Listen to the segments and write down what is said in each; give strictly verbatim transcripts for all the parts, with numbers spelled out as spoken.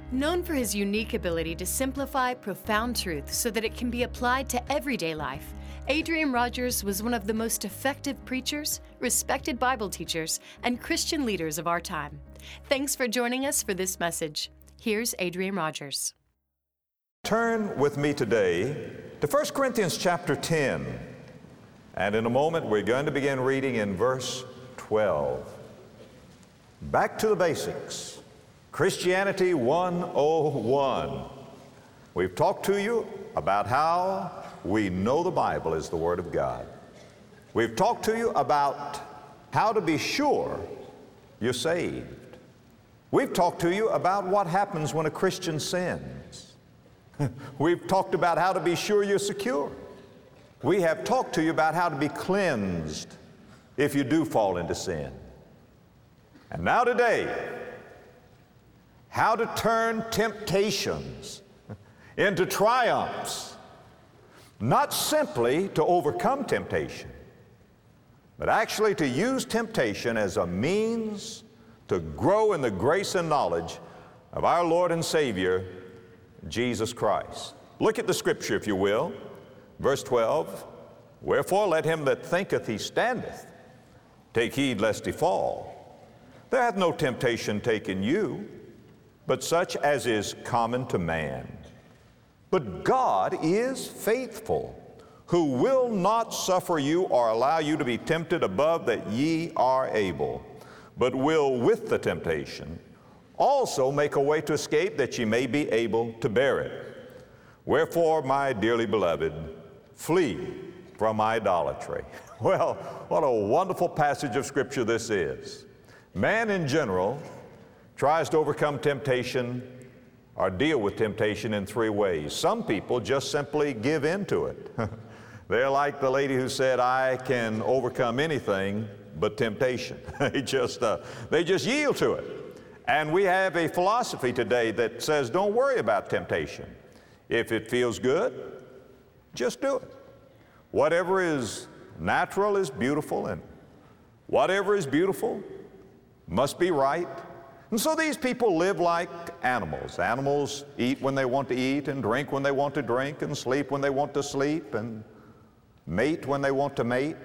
Known for his unique ability to simplify profound truth so that it can be applied to everyday life, Adrian Rogers was one of the most effective preachers, respected Bible teachers, and Christian leaders of our time. Thanks for joining us for this message. Here's Adrian Rogers. Turn with me today to First Corinthians chapter ten. And in a moment, we're going to begin reading in verse twelve. Back to the basics. Christianity one oh one. We've talked to you about how we know the Bible is the Word of God. We've talked to you about how to be sure you're saved. We've talked to you about what happens when a Christian sins. We've talked about how to be sure you're secure. We have talked to you about how to be cleansed if you do fall into sin. And now today, how to turn temptations into triumphs, not simply to overcome temptation, but actually to use temptation as a means to grow in the grace and knowledge of our Lord and Savior, Jesus Christ. Look at the scripture, if you will. Verse twelve, wherefore let him that thinketh he standeth take heed lest he fall. There hath no temptation taken you, but such as is common to man. But God is faithful, who will not suffer you or allow you to be tempted above that ye are able, but will with the temptation also make a way to escape that ye may be able to bear it. Wherefore, my dearly beloved, flee from idolatry. Well, what a wonderful passage of Scripture this is. Man in general tries to overcome temptation or deal with temptation in three ways. Some people just simply give in to it. They're like the lady who said, I can overcome anything but temptation. they just uh, they just yield to it. And we have a philosophy today that says, don't worry about temptation. If it feels good, just do it. Whatever is natural is beautiful, and whatever is beautiful must be right. And so these people live like animals. Animals eat when they want to eat, and drink when they want to drink, and sleep when they want to sleep, and mate when they want to mate.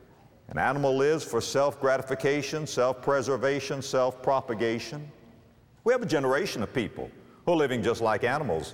An animal lives for self-gratification, self-preservation, self-propagation. We have a generation of people who are living just like animals.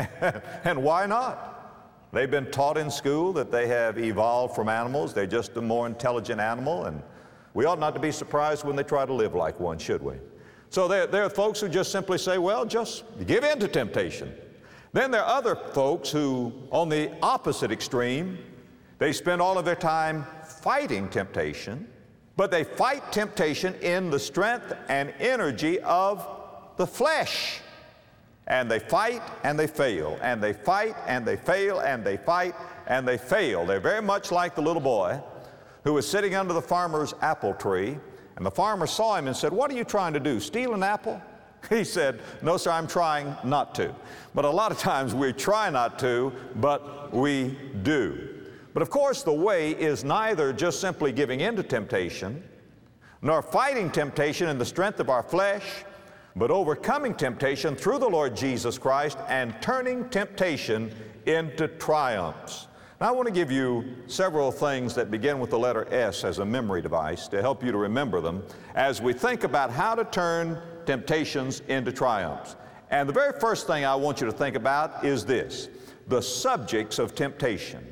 And why not? They've been taught in school that they have evolved from animals. They're just a more intelligent animal, and we ought not to be surprised when they try to live like one, should we? So there, there are folks who just simply say, well, just give in to temptation. Then there are other folks who, on the opposite extreme, they spend all of their time fighting temptation, but they fight temptation in the strength and energy of the flesh. And they fight and they fail, and they fight and they fail, and they fight and they fail. They're very much like the little boy who was sitting under the farmer's apple tree, and the farmer saw him and said, what are you trying to do, steal an apple? He said, no, sir, I'm trying not to. But a lot of times we try not to, but we do. But of course, the way is neither just simply giving in to temptation, nor fighting temptation in the strength of our flesh, but overcoming temptation through the Lord Jesus Christ and turning temptation into triumphs. Now, I want to give you several things that begin with the letter S as a memory device to help you to remember them as we think about how to turn temptations into triumphs. And the very first thing I want you to think about is this: the subjects of temptation.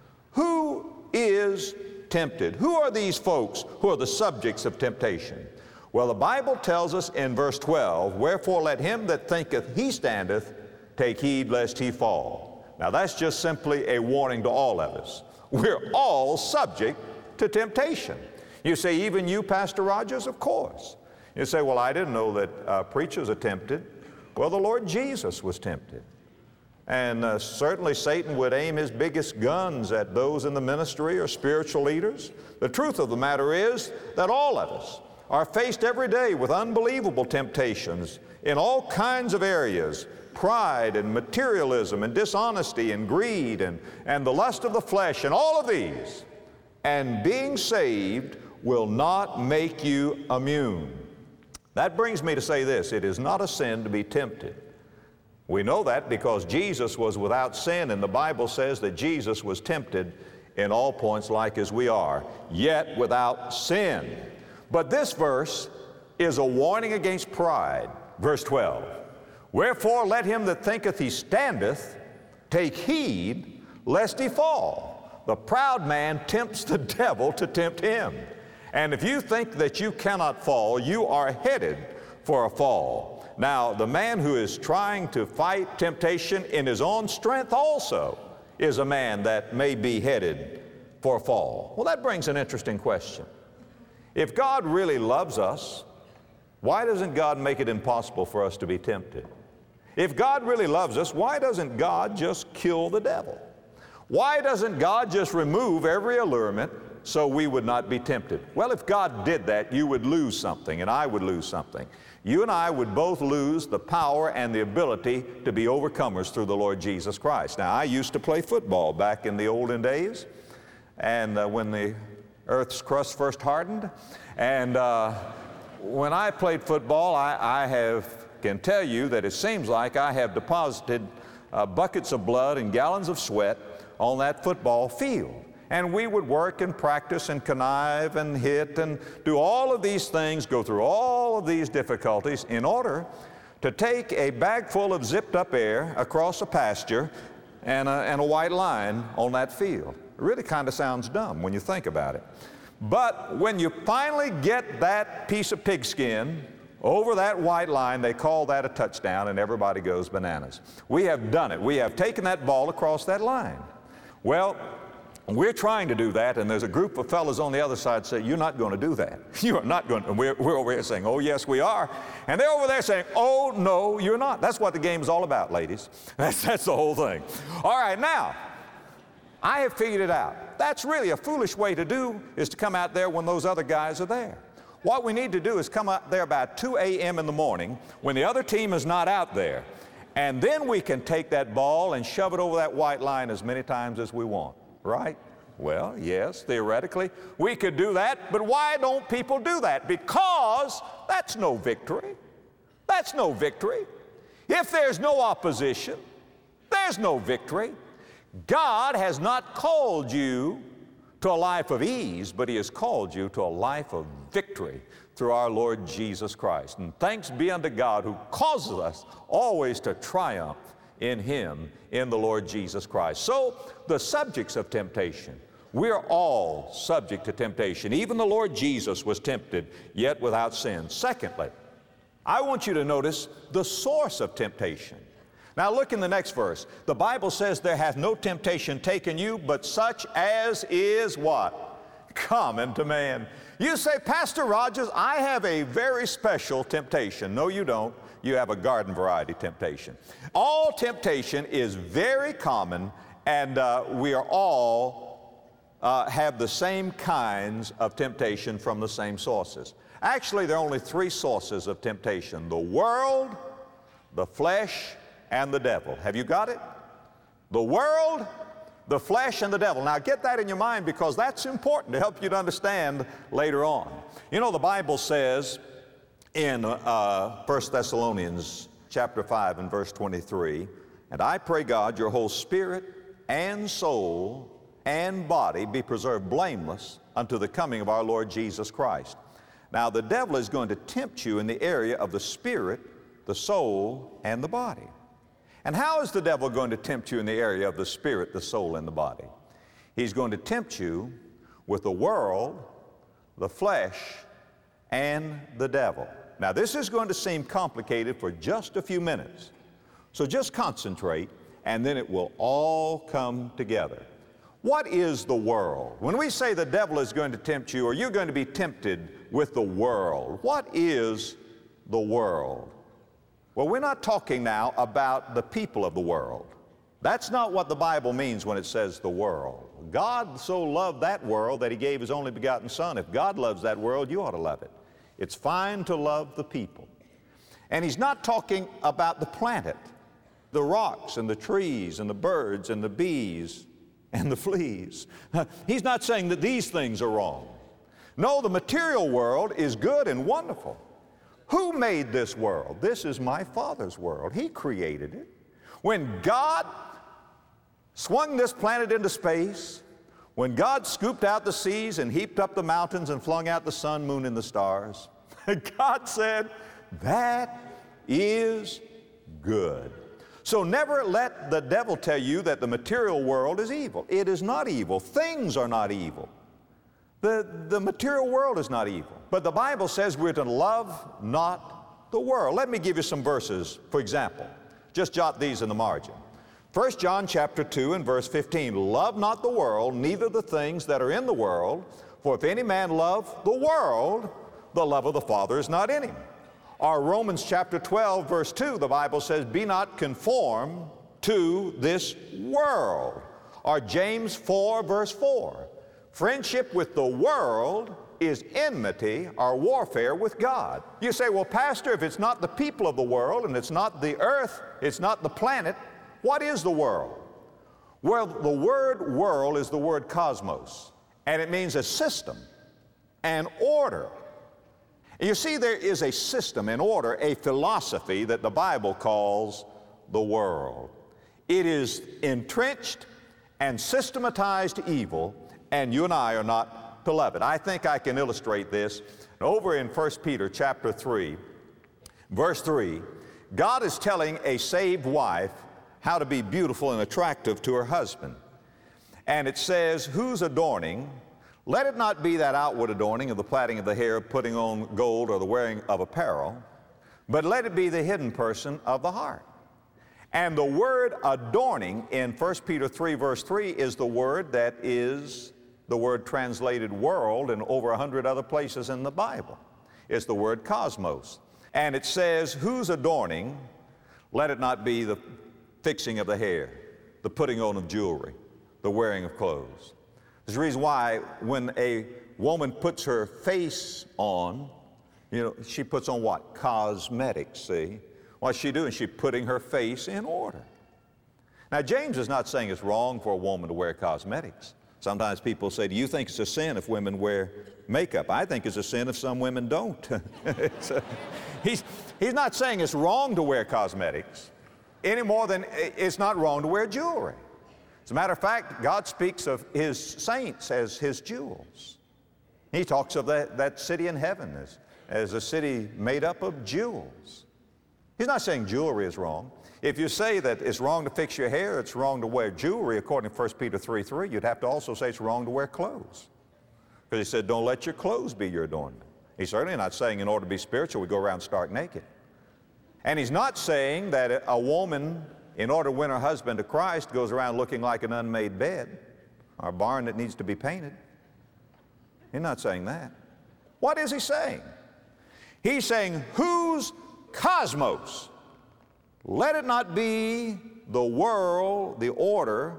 Who is tempted? Who are these folks who are the subjects of temptation? Well, the Bible tells us in verse twelve, wherefore let him that thinketh he standeth take heed lest he fall. Now that's just simply a warning to all of us. We're all subject to temptation. You say, even you, Pastor Rogers? Of course. You say, well, I didn't know that uh, preachers are tempted. Well, the Lord Jesus was tempted. And uh, certainly Satan would aim his biggest guns at those in the ministry or spiritual leaders. The truth of the matter is that all of us are faced every day with unbelievable temptations in all kinds of areas: pride and materialism and dishonesty and greed and, and the lust of the flesh and all of these. And being saved will not make you immune. That brings me to say this: it is not a sin to be tempted. We know that because Jesus was without sin, and the Bible says that Jesus was tempted in all points like as we are, yet without sin. But this verse is a warning against pride. Verse twelve, wherefore let him that thinketh he standeth take heed lest he fall. The proud man tempts the devil to tempt him. And if you think that you cannot fall, you are headed for a fall. Now, the man who is trying to fight temptation in his own strength also is a man that may be headed for a fall. Well, that brings an interesting question. If God really loves us, why doesn't God make it impossible for us to be tempted? If God really loves us, why doesn't God just kill the devil? Why doesn't God just remove every allurement so we would not be tempted? Well, if God did that, you would lose something, and I would lose something. You and I would both lose the power and the ability to be overcomers through the Lord Jesus Christ. Now, I used to play football back in the olden days, and uh, when the earth's crust first hardened, and uh, when I played football, I, I have can tell you that it seems like I have deposited uh, buckets of blood and gallons of sweat on that football field. And we would work and practice and connive and hit and do all of these things, go through all of these difficulties in order to take a bag full of zipped up air across a pasture and a, and a white line on that field. It really kind of sounds dumb when you think about it. But when you finally get that piece of pigskin over that white line, they call that a touchdown, and everybody goes bananas. We have done it. We have taken that ball across that line. Well, we're trying to do that, and there's a group of fellows on the other side say, you're not going to do that. You are not going to. And we're, we're over here saying, oh, yes, we are. And they're over there saying, oh, no, you're not. That's what the game is all about, ladies. That's, that's the whole thing. All right, now, I have figured it out. That's really a foolish way to do, is to come out there when those other guys are there. What we need to do is come out there about two a m in the morning when the other team is not out there, and then we can take that ball and shove it over that white line as many times as we want. Right? Well, yes, theoretically, we could do that, but why don't people do that? Because that's no victory. That's no victory. If there's no opposition, there's no victory. God has not called you to a life of ease, but He has called you to a life of victory through our Lord Jesus Christ. And thanks be unto God who causes us always to triumph in Him, in the Lord Jesus Christ. So, the subjects of temptation, we're all subject to temptation. Even the Lord Jesus was tempted, yet without sin. Secondly, I want you to notice the source of temptation. Now look in the next verse. The Bible says, there hath no temptation taken you, but such as is what? Common to man. You say, Pastor Rogers, I have a very special temptation. No, you don't. You have a garden variety temptation. All temptation is very common, and uh, we are all uh, have the same kinds of temptation from the same sources. Actually, there are only three sources of temptation: the world, the flesh, and the devil. Have you got it? The world, the flesh, and the devil. Now get that in your mind, because that's important to help you to understand later on. You know, the Bible says in uh, First Thessalonians chapter five and verse twenty-three, and I pray God your whole spirit and soul and body be preserved blameless unto the coming of our Lord Jesus Christ. Now the devil is going to tempt you in the area of the spirit, the soul, and the body. And how is the devil going to tempt you in the area of the spirit, the soul, and the body? He's going to tempt you with the world, the flesh, and the devil. Now this is going to seem complicated for just a few minutes. So just concentrate, and then it will all come together. What is the world? When we say the devil is going to tempt you, or you're going to be tempted with the world, what is the world? Well, we're not talking now about the people of the world. That's not what the Bible means when it says the world. God so loved that world that He gave His only begotten Son. If God loves that world, you ought to love it. It's fine to love the people. And He's not talking about the planet, the rocks and the trees and the birds and the bees and the fleas. He's not saying that these things are wrong. No, the material world is good and wonderful. Who made this world? This is my Father's world. He created it. When God swung this planet into space, when God scooped out the seas and heaped up the mountains and flung out the sun, moon, and the stars, God said, that is good. So never let the devil tell you that the material world is evil. It is not evil. Things are not evil. The, the material world is not evil. But the Bible says we're to love not the world. Let me give you some verses, for example. Just jot these in the margin. First John chapter two and verse fifteen, love not the world, neither the things that are in the world, for if any man love the world, the love of the Father is not in him. Or Romans chapter twelve verse two, the Bible says, be not conformed to this world. Or James four verse four, friendship with the world is enmity or warfare with God. You say, well, Pastor, if it's not the people of the world and it's not the earth, it's not the planet, what is the world? Well, the word world is the word cosmos, and it means a system, an order. And you see, there is a system, an order, a philosophy that the Bible calls the world. It is entrenched and systematized evil, and you and I are not to love it. I think I can illustrate this over in First Peter chapter three, verse three. God is telling a saved wife how to be beautiful and attractive to her husband. And it says, whose adorning, let it not be that outward adorning of the plaiting of the hair, putting on gold, or the wearing of apparel, but let it be the hidden person of the heart. And the word adorning in First Peter three verse three is the word that is the word translated world in over a hundred other places in the Bible. It's the word cosmos. And it says, whose adorning, let it not be the fixing of the hair, the putting on of jewelry, the wearing of clothes. There's a reason why when a woman puts her face on, you know, she puts on what? Cosmetics, see? What's she doing? She's putting her face in order. Now, James is not saying it's wrong for a woman to wear cosmetics. Sometimes people say, do you think it's a sin if women wear makeup? I think it's a sin if some women don't. a, he's, he's not saying it's wrong to wear cosmetics any more than it's not wrong to wear jewelry. As a matter of fact, God speaks of His saints as His jewels. He talks of that, that city in heaven as, as a city made up of jewels. He's not saying jewelry is wrong. If you say that it's wrong to fix your hair, it's wrong to wear jewelry, according to First Peter three three, you'd have to also say it's wrong to wear clothes. Because he said, don't let your clothes be your adornment. He's certainly not saying in order to be spiritual, we go around stark naked. And he's not saying that a woman, in order to win her husband to Christ, goes around looking like an unmade bed or a barn that needs to be painted. He's not saying that. What is he saying? He's saying, whose cosmos? Let it not be the world, the order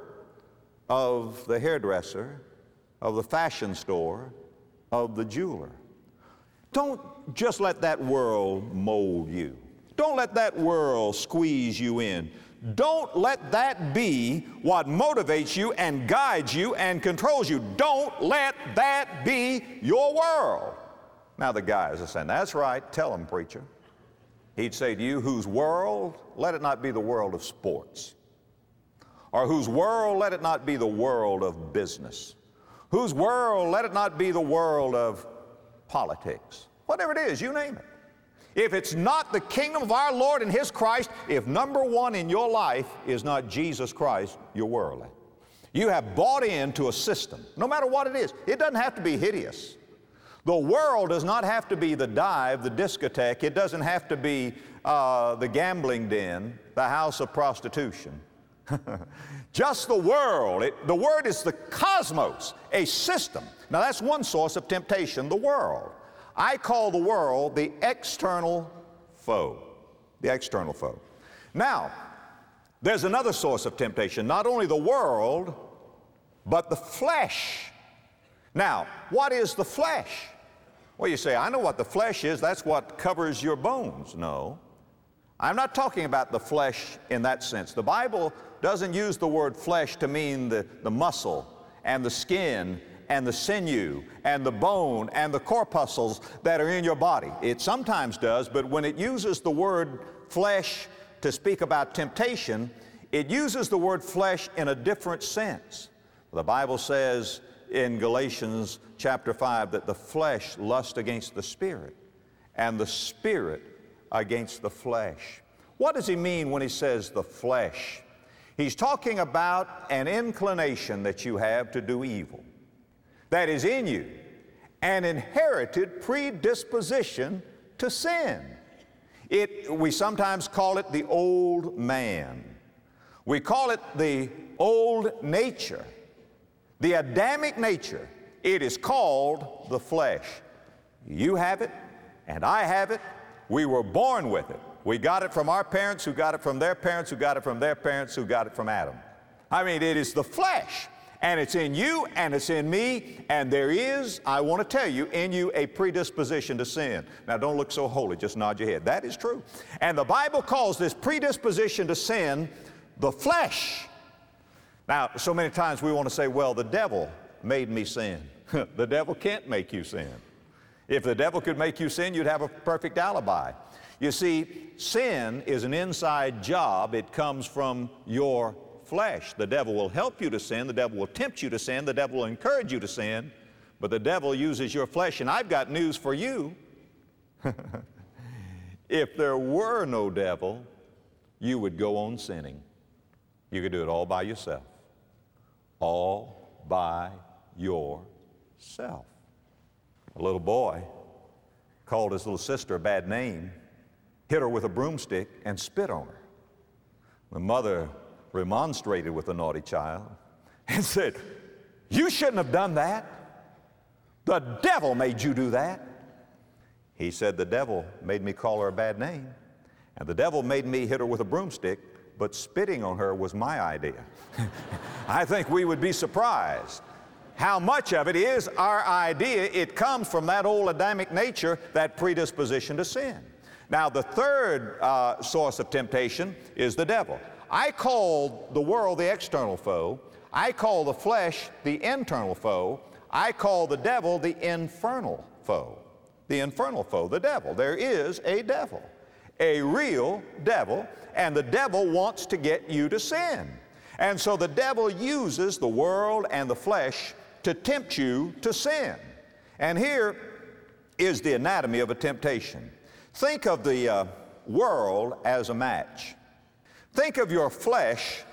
of the hairdresser, of the fashion store, of the jeweler. Don't just let that world mold you. Don't let that world squeeze you in. Don't let that be what motivates you and guides you and controls you. Don't let that be your world. Now the guys are saying, that's right, tell them, preacher. He'd say to you, whose world, let it not be the world of sports. Or whose world, let it not be the world of business. Whose world, let it not be the world of politics. Whatever it is, you name it. If it's not the kingdom of our Lord and His Christ, if number one in your life is not Jesus Christ, you're worldly. You have bought into a system, no matter what it is. It doesn't have to be hideous. The world does not have to be the dive, the discotheque. It doesn't have to be uh, the gambling den, the house of prostitution. Just the world. It, the word is the cosmos, a system. Now that's one source of temptation, the world. I call the world the external foe, the external foe. Now, there's another source of temptation, not only the world, but the flesh. Now, what is the flesh? Well, you say, I know what the flesh is. That's what covers your bones. No. I'm not talking about the flesh in that sense. The Bible doesn't use the word flesh to mean the, the muscle and the skin and the sinew and the bone and the corpuscles that are in your body. It sometimes does, but when it uses the word flesh to speak about temptation, it uses the word flesh in a different sense. The Bible says in Galatians chapter five that the flesh lusts against the spirit, and the spirit against the flesh. What does he mean when he says the flesh? He's talking about an inclination that you have to do evil, that is in you, an inherited predisposition to sin. It, we sometimes call it the old man. We call it the old nature, the Adamic nature. It is called the flesh. You have it, and I have it. We were born with it. We got it from our parents, who got it from their parents, who got it from their parents, who got it from Adam. I mean, it is the flesh, and it's in you, and it's in me, and there is, I want to tell you, in you a predisposition to sin. Now, don't look so holy, just nod your head. That is true. And the Bible calls this predisposition to sin the flesh. Now, so many times we want to say, well, the devil made me sin. The devil can't make you sin. If the devil could make you sin, you'd have a perfect alibi. You see, sin is an inside job. It comes from your flesh. The devil will help you to sin. The devil will tempt you to sin. The devil will encourage you to sin. But the devil uses your flesh. And I've got news for you. If there were no devil, you would go on sinning. You could do it all by yourself. All by yourself. A little boy called his little sister a bad name, hit her with a broomstick, and spit on her. The mother remonstrated with the naughty child and said, "You shouldn't have done that. The devil made you do that." He said, "The devil made me call her a bad name, and the devil made me hit her with a broomstick, but spitting on her was my idea." I think we would be surprised how much of it is our idea. It comes from that old Adamic nature, that predisposition to sin. Now, the third uh, source of temptation is the devil. I call the world the external foe. I call the flesh the internal foe. I call the devil the infernal foe. The infernal foe, the devil. There is a devil, a real devil, and the devil wants to get you to sin. And so the devil uses the world and the flesh to tempt you to sin. And here is the anatomy of a temptation. Think of the uh, world as a match. Think of your flesh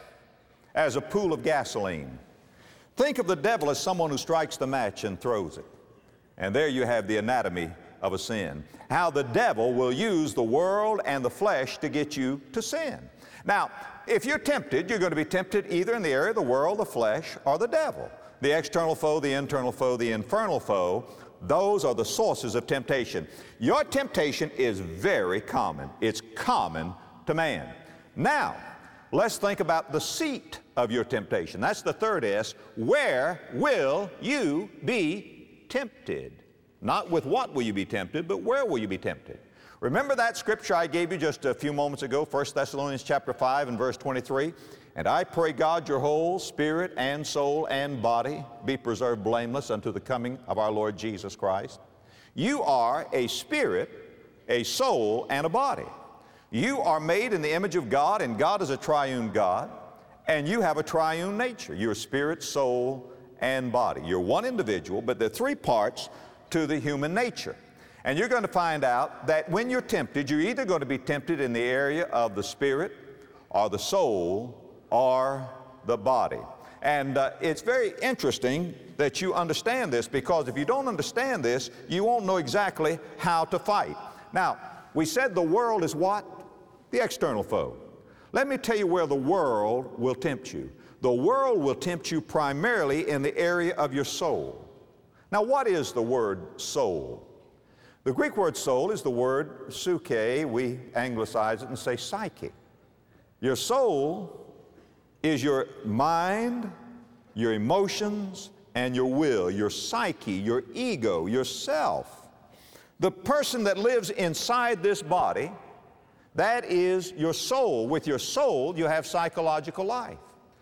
as a pool of gasoline. Think of the devil as someone who strikes the match and throws it. And there you have the anatomy of a sin. How the devil will use the world and the flesh to get you to sin. Now, if you're tempted, you're going to be tempted either in the area of the world, the flesh, or the devil. The external foe, the internal foe, the infernal foe, those are the sources of temptation. Your temptation is very common. It's common to man. Now, let's think about the seat of your temptation. That's the third S. Where will you be tempted? Not with what will you be tempted, but where will you be tempted? Remember that scripture I gave you just a few moments ago, First Thessalonians chapter five and verse twenty-three? "And I pray God your whole spirit and soul and body be preserved blameless unto the coming of our Lord Jesus Christ." You are a spirit, a soul, and a body. You are made in the image of God, and God is a triune God, and you have a triune nature. You're spirit, soul, and body. You're one individual, but there are three parts to the human nature. And you're going to find out that when you're tempted, you're either going to be tempted in the area of the spirit or the soul or the body. And uh, it's very interesting that you understand this, because if you don't understand this, you won't know exactly how to fight. Now, we said the world is what? The external foe. Let me tell you where the world will tempt you. The world will tempt you primarily in the area of your soul. Now, what is the word soul? The Greek word soul is the word psyche. We anglicize it and say psyche. Your soul is your mind, your emotions, and your will, your psyche, your ego, yourself. The person that lives inside this body, that is your soul. With your soul, you have psychological life.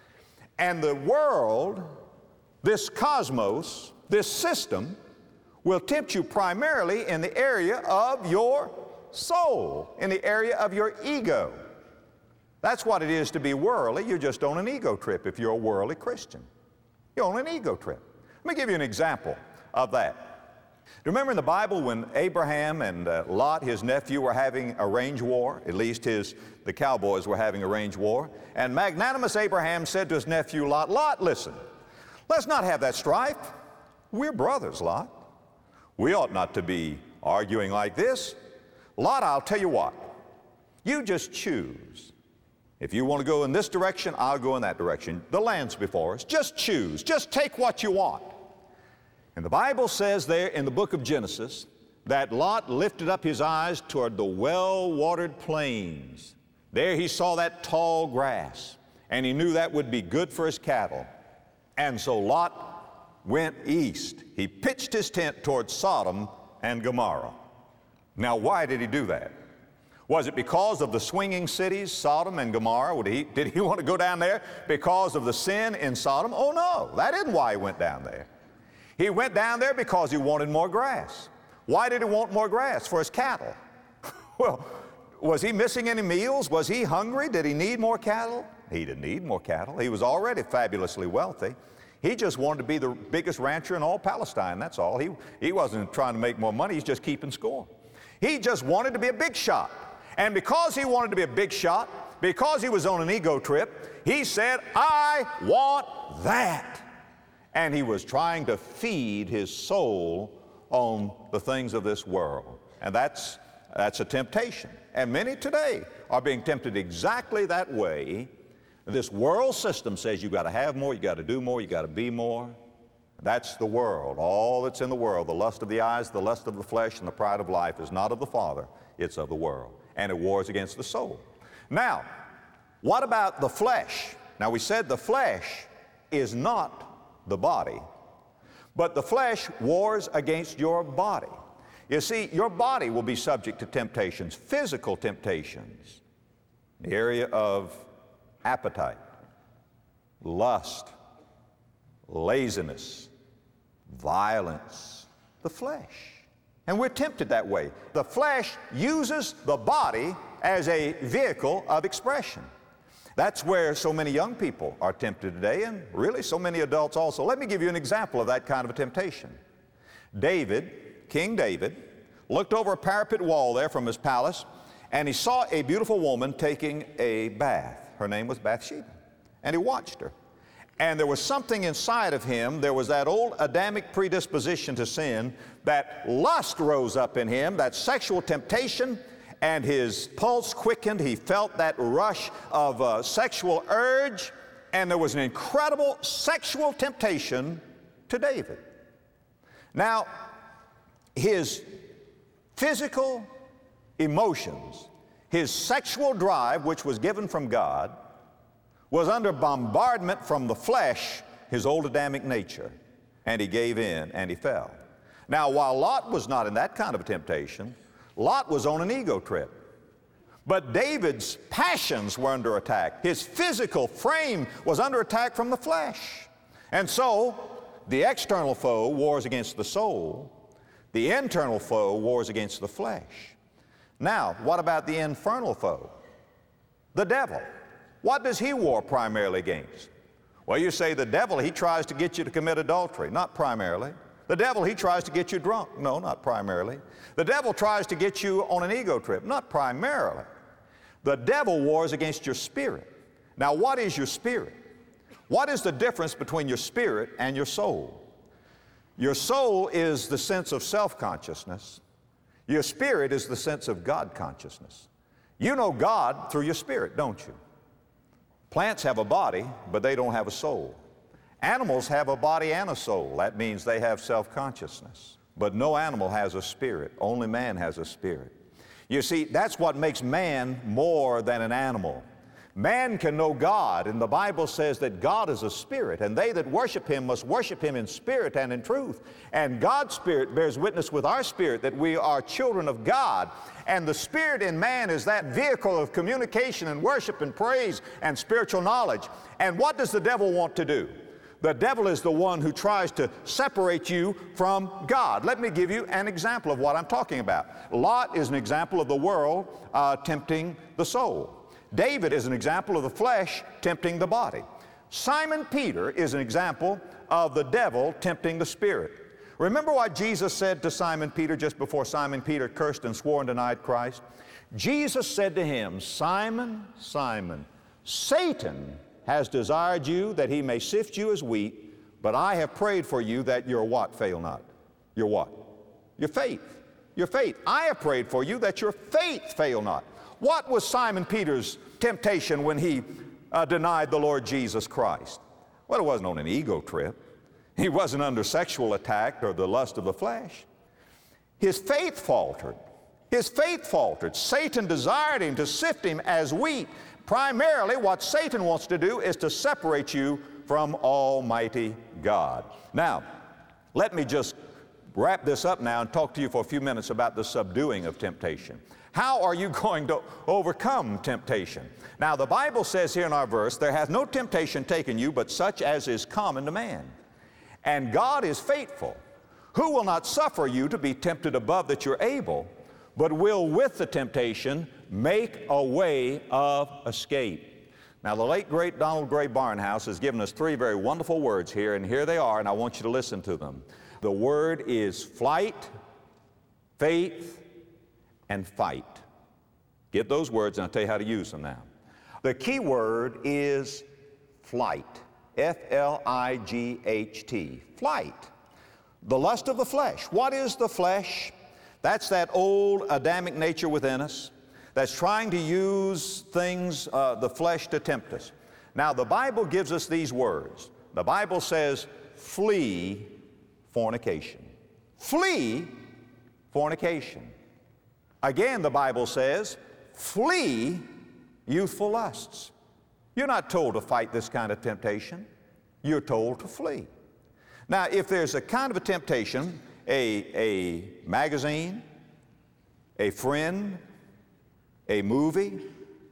And the world, this cosmos, this system, will tempt you primarily in the area of your soul, in the area of your ego. That's what it is to be worldly. You're just on an ego trip if you're a worldly Christian. You're on an ego trip. Let me give you an example of that. Remember in the Bible when Abraham and uh, Lot, his nephew, were having a range war? At least his, the cowboys were having a range war. And magnanimous Abraham said to his nephew Lot, Lot, listen, let's not have that strife. We're brothers, Lot. We ought not to be arguing like this. Lot, I'll tell you what. You just choose. If you want to go in this direction, I'll go in that direction. The land's before us. Just choose. Just take what you want. And the Bible says there in the book of Genesis that Lot lifted up his eyes toward the well-watered plains. There he saw that tall grass, and he knew that would be good for his cattle. And so Lot went east. He pitched his tent toward Sodom and Gomorrah. Now, why did he do that? Was it because of the swinging cities, Sodom and Gomorrah? Would he, did he want to go down there because of the sin in Sodom? Oh, no, that isn't why he went down there. He went down there because he wanted more grass. Why did he want more grass? For his cattle. Well, was he missing any meals? Was he hungry? Did he need more cattle? He didn't need more cattle. He was already fabulously wealthy. He just wanted to be the biggest rancher in all Palestine, that's all. He, he wasn't trying to make more money, he's just keeping score. He just wanted to be a big shot. And because he wanted to be a big shot, because he was on an ego trip, he said, I want that. And he was trying to feed his soul on the things of this world. And that's, that's a temptation. And many today are being tempted exactly that way. This world system says you've got to have more, you've got to do more, you've got to be more. That's the world. All that's in the world, the lust of the eyes, the lust of the flesh, and the pride of life is not of the Father, it's of the world. And it wars against the soul. Now, what about the flesh? Now, we said the flesh is not the body, but the flesh wars against your body. You see, your body will be subject to temptations, physical temptations, the area of appetite, lust, laziness, violence, the flesh. And we're tempted that way. The flesh uses the body as a vehicle of expression. That's where so many young people are tempted today, and really so many adults also. Let me give you an example of that kind of a temptation. David, King David, looked over a parapet wall there from his palace, and he saw a beautiful woman taking a bath. Her name was Bathsheba, and he watched her. And there was something inside of him, there was that old Adamic predisposition to sin, that lust rose up in him, that sexual temptation, and his pulse quickened. He felt that rush of uh, sexual urge, and there was an incredible sexual temptation to David. Now, his physical emotions, his sexual drive, which was given from God, was under bombardment from the flesh, his old Adamic nature, and he gave in and he fell. Now, while Lot was not in that kind of a temptation, Lot was on an ego trip. But David's passions were under attack. His physical frame was under attack from the flesh. And so, the external foe wars against the soul. The internal foe wars against the flesh. Now, what about the infernal foe? The devil. What does he war primarily against? Well, you say the devil, he tries to get you to commit adultery. Not primarily. The devil, he tries to get you drunk. No, not primarily. The devil tries to get you on an ego trip. Not primarily. The devil wars against your spirit. Now, what is your spirit? What is the difference between your spirit and your soul? Your soul is the sense of self-consciousness. Your spirit is the sense of God consciousness. You know God through your spirit, don't you? Plants have a body, but they don't have a soul. Animals have a body and a soul. That means they have self-consciousness. But no animal has a spirit. Only man has a spirit. You see, that's what makes man more than an animal. Man can know God, and the Bible says that God is a spirit, and they that worship Him must worship Him in spirit and in truth. And God's Spirit bears witness with our spirit that we are children of God. And the Spirit in man is that vehicle of communication and worship and praise and spiritual knowledge. And what does the devil want to do? The devil is the one who tries to separate you from God. Let me give you an example of what I'm talking about. Lot is an example of the world uh, tempting the soul. David is an example of the flesh tempting the body. Simon Peter is an example of the devil tempting the spirit. Remember what Jesus said to Simon Peter just before Simon Peter cursed and swore and denied Christ? Jesus said to him, Simon, Simon, Satan has desired you that he may sift you as wheat, but I have prayed for you that your what fail not? Your what? Your faith. Your faith. I have prayed for you that your faith fail not. What was Simon Peter's temptation when he uh, denied the Lord Jesus Christ? Well, it wasn't on an ego trip. He wasn't under sexual attack or the lust of the flesh. His faith faltered. His faith faltered. Satan desired him to sift him as wheat. Primarily, what Satan wants to do is to separate you from Almighty God. Now, let me just wrap this up now and talk to you for a few minutes about the subduing of temptation. How are you going to overcome temptation? Now, the Bible says here in our verse, there hath no temptation taken you but such as is common to man. And God is faithful, who will not suffer you to be tempted above that you're able, but will with the temptation make a way of escape. Now, the late, great Donald Gray Barnhouse has given us three very wonderful words here, and here they are, and I want you to listen to them. The word is flight, faith, and fight. Get those words, and I'll tell you how to use them now. The key word is flight, F L I G H T, flight. The lust of the flesh. What is the flesh? That's that old Adamic nature within us that's trying to use things, uh, the flesh, to tempt us. Now, the Bible gives us these words. The Bible says, flee fornication. Flee fornication. Again, the Bible says, flee youthful lusts. You're not told to fight this kind of temptation. You're told to flee. Now, if there's a kind of a temptation, a, a magazine, a friend, a movie,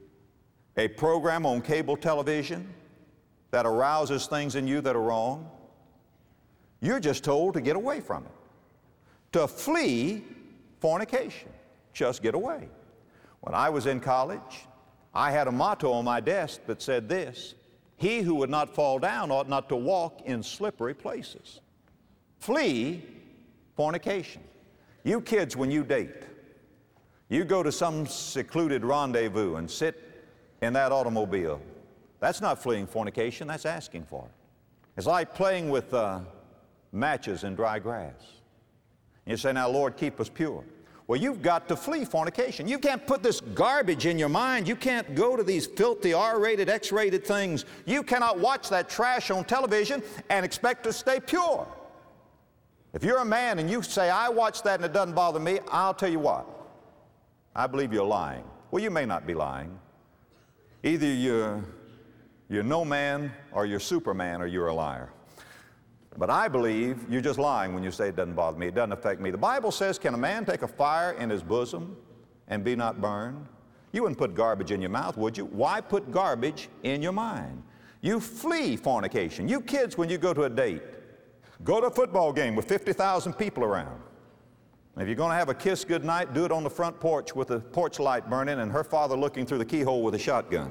a program on cable television that arouses things in you that are wrong, you're just told to get away from it, to flee fornication. Just get away. When I was in college, I had a motto on my desk that said this: he who would not fall down ought not to walk in slippery places. Flee fornication. You kids, when you date, you go to some secluded rendezvous and sit in that automobile. That's not fleeing fornication, that's asking for it. It's like playing with uh, matches in dry grass. You say, now, Lord, keep us pure. Well, you've got to flee fornication. You can't put this garbage in your mind. You can't go to these filthy R-rated, X-rated things. You cannot watch that trash on television and expect to stay pure. If you're a man and you say, I watch that and it doesn't bother me, I'll tell you what, I believe you're lying. Well, you may not be lying. Either you're, you're no man or you're Superman or you're a liar. But I believe you're just lying when you say it doesn't bother me, it doesn't affect me. The Bible says, can a man take a fire in his bosom and be not burned? You wouldn't put garbage in your mouth, would you? Why put garbage in your mind? You flee fornication. You kids, when you go to a date, go to a football game with fifty thousand people around. If you're going to have a kiss goodnight, do it on the front porch with the porch light burning and her father looking through the keyhole with a shotgun.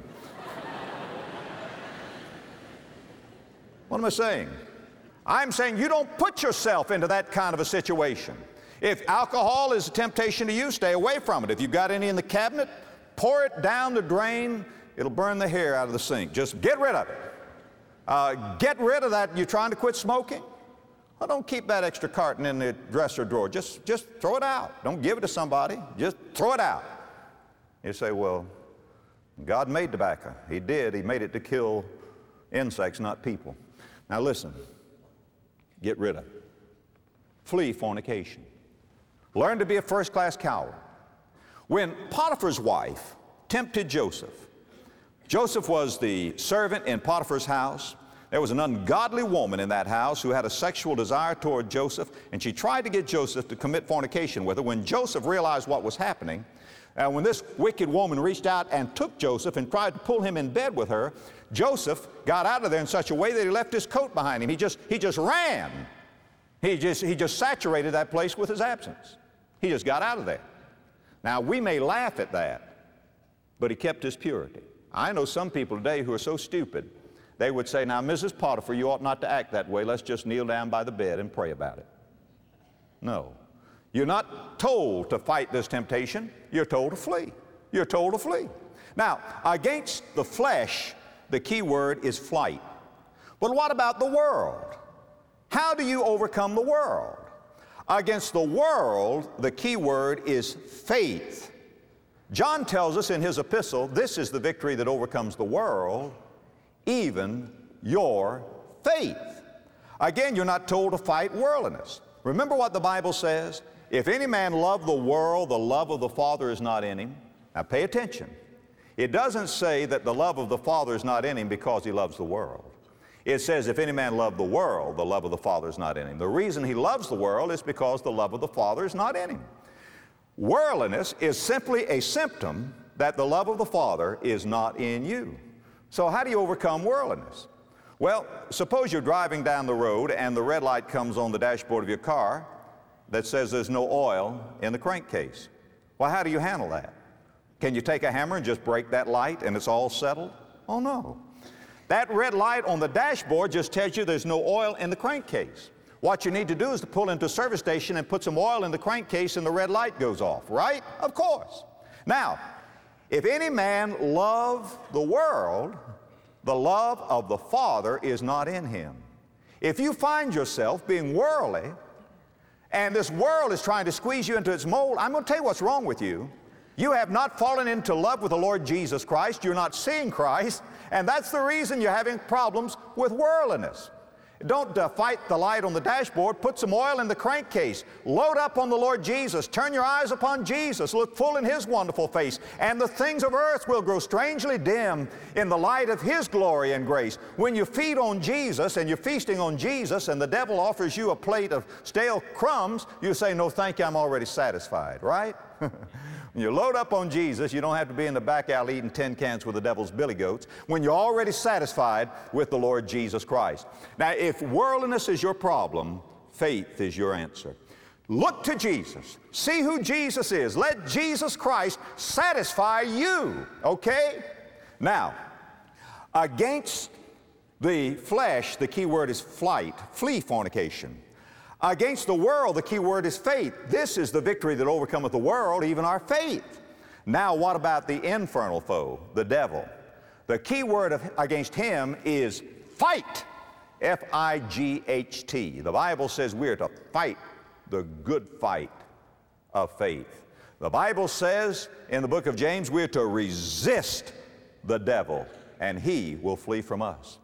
What am I saying? I'm saying you don't put yourself into that kind of a situation. If alcohol is a temptation to you, stay away from it. If you've got any in the cabinet, pour it down the drain. It'll burn the hair out of the sink. Just get rid of it. Uh, get rid of that. You're trying to quit smoking? Well, don't keep that extra carton in the dresser drawer. Just, just throw it out. Don't give it to somebody. Just throw it out. You say, well, God made tobacco. He did. He made it to kill insects, not people. Now listen. Get rid of it. Flee fornication. Learn to be a first-class coward. When Potiphar's wife tempted Joseph, Joseph was the servant in Potiphar's house. There was an ungodly woman in that house who had a sexual desire toward Joseph, and she tried to get Joseph to commit fornication with her. When Joseph realized what was happening, and when this wicked woman reached out and took Joseph and tried to pull him in bed with her, Joseph got out of there in such a way that he left his coat behind him. He just, he just ran. He just, he just saturated that place with his absence. He just got out of there. Now, we may laugh at that, but he kept his purity. I know some people today who are so stupid, they would say, now, Missus Potiphar, you ought not to act that way. Let's just kneel down by the bed and pray about it. No. You're not told to fight this temptation. You're told to flee. You're told to flee. Now, against the flesh, the key word is flight. But what about the world? How do you overcome the world? Against the world, the key word is faith. John tells us in his epistle, this is the victory that overcomes the world, even your faith. Again, you're not told to fight worldliness. Remember what the Bible says? If any man love the world, the love of the Father is not in him. Now pay attention. It doesn't say that the love of the Father is not in him because he loves the world. It says, if any man love the world, the love of the Father is not in him. The reason he loves the world is because the love of the Father is not in him. Worldliness is simply a symptom that the love of the Father is not in you. So how do you overcome worldliness? Well, suppose you're driving down the road and the red light comes on the dashboard of your car that says there's no oil in the crankcase. Well, how do you handle that? Can you take a hammer and just break that light and it's all settled? Oh, no. That red light on the dashboard just tells you there's no oil in the crankcase. What you need to do is to pull into a service station and put some oil in the crankcase and the red light goes off, right? Of course. Now, if any man love the world, the love of the Father is not in him. If you find yourself being worldly and this world is trying to squeeze you into its mold, I'm going to tell you what's wrong with you. You have not fallen into love with the Lord Jesus Christ. You're not seeing Christ, and that's the reason you're having problems with worldliness. Don't uh, fight the light on the dashboard. Put some oil in the crankcase. Load up on the Lord Jesus. Turn your eyes upon Jesus. Look full in His wonderful face. And the things of earth will grow strangely dim in the light of His glory and grace. When you feed on Jesus and you're feasting on Jesus and the devil offers you a plate of stale crumbs, you say, no, thank you, I'm already satisfied, right? When you load up on Jesus, you don't have to be in the back alley eating tin cans with the devil's billy goats when you're already satisfied with the Lord Jesus Christ. Now, if worldliness is your problem, faith is your answer. Look to Jesus. See who Jesus is. Let Jesus Christ satisfy you, okay? Now, against the flesh, the key word is flight. Flee fornication. Against the world, the key word is faith. This is the victory that overcometh the world, even our faith. Now, what about the infernal foe, the devil? The key word of, against him is fight. F I G H T. The Bible says we're to fight the good fight of faith. The Bible says in the book of James we're to resist the devil, and he will flee from us.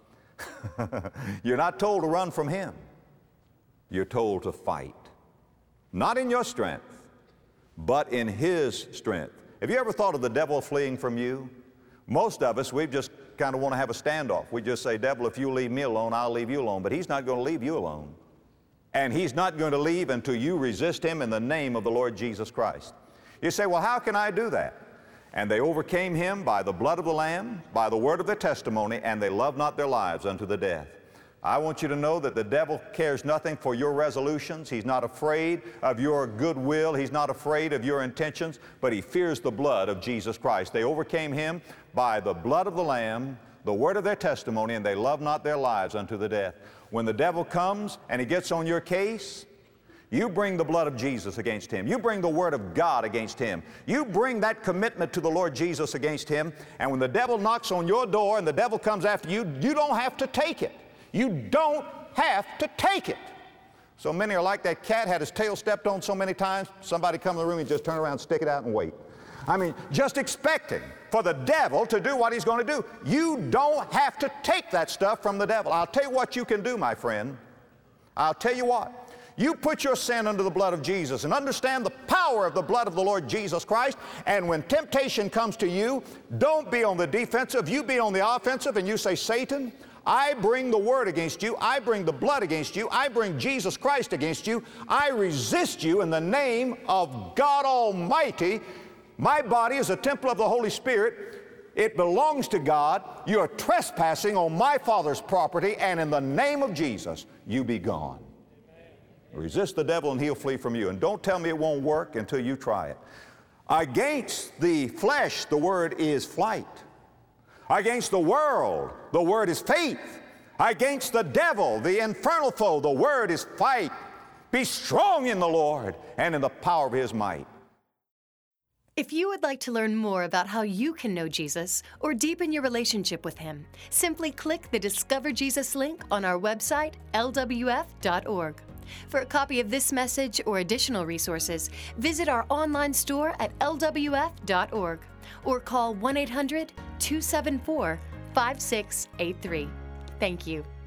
You're not told to run from him. You're told to fight. Not in your strength, but in his strength. Have you ever thought of the devil fleeing from you? Most of us, we just kind of want to have a standoff. We just say, devil, if you leave me alone, I'll leave you alone. But he's not going to leave you alone. And he's not going to leave until you resist him in the name of the Lord Jesus Christ. You say, well, how can I do that? And they overcame him by the blood of the Lamb, by the word of their testimony, and they loved not their lives unto the death. I want you to know that the devil cares nothing for your resolutions. He's not afraid of your goodwill. He's not afraid of your intentions, but he fears the blood of Jesus Christ. They overcame him by the blood of the Lamb, the word of their testimony, and they loved not their lives unto the death. When the devil comes and he gets on your case, you bring the blood of Jesus against him. You bring the word of God against him. You bring that commitment to the Lord Jesus against him, and when the devil knocks on your door and the devil comes after you, you don't have to take it. You don't have to take it. So many are like that cat, had his tail stepped on so many times, somebody come in the room and just turn around, stick it out and wait. I mean, just expecting for the devil to do what he's going to do. You don't have to take that stuff from the devil. I'll tell you what you can do, my friend. I'll tell you what. You put your sin under the blood of Jesus and understand the power of the blood of the Lord Jesus Christ, and when temptation comes to you, don't be on the defensive. You be on the offensive, and you say, Satan, I bring the word against you. I bring the blood against you. I bring Jesus Christ against you. I resist you in the name of God Almighty. My body is a temple of the Holy Spirit. It belongs to God. You're trespassing on my Father's property, and in the name of Jesus, you be gone. Resist the devil and he'll flee from you. And don't tell me it won't work until you try it. Against the flesh, the word is flight. Against the world, the word is faith. Against the devil, the infernal foe, the word is fight. Be strong in the Lord and in the power of His might. If you would like to learn more about how you can know Jesus or deepen your relationship with Him, simply click the Discover Jesus link on our website, L W F dot org. For a copy of this message or additional resources, visit our online store at L W F dot org or call one eight hundred, two seven four, five six eight three. Thank you.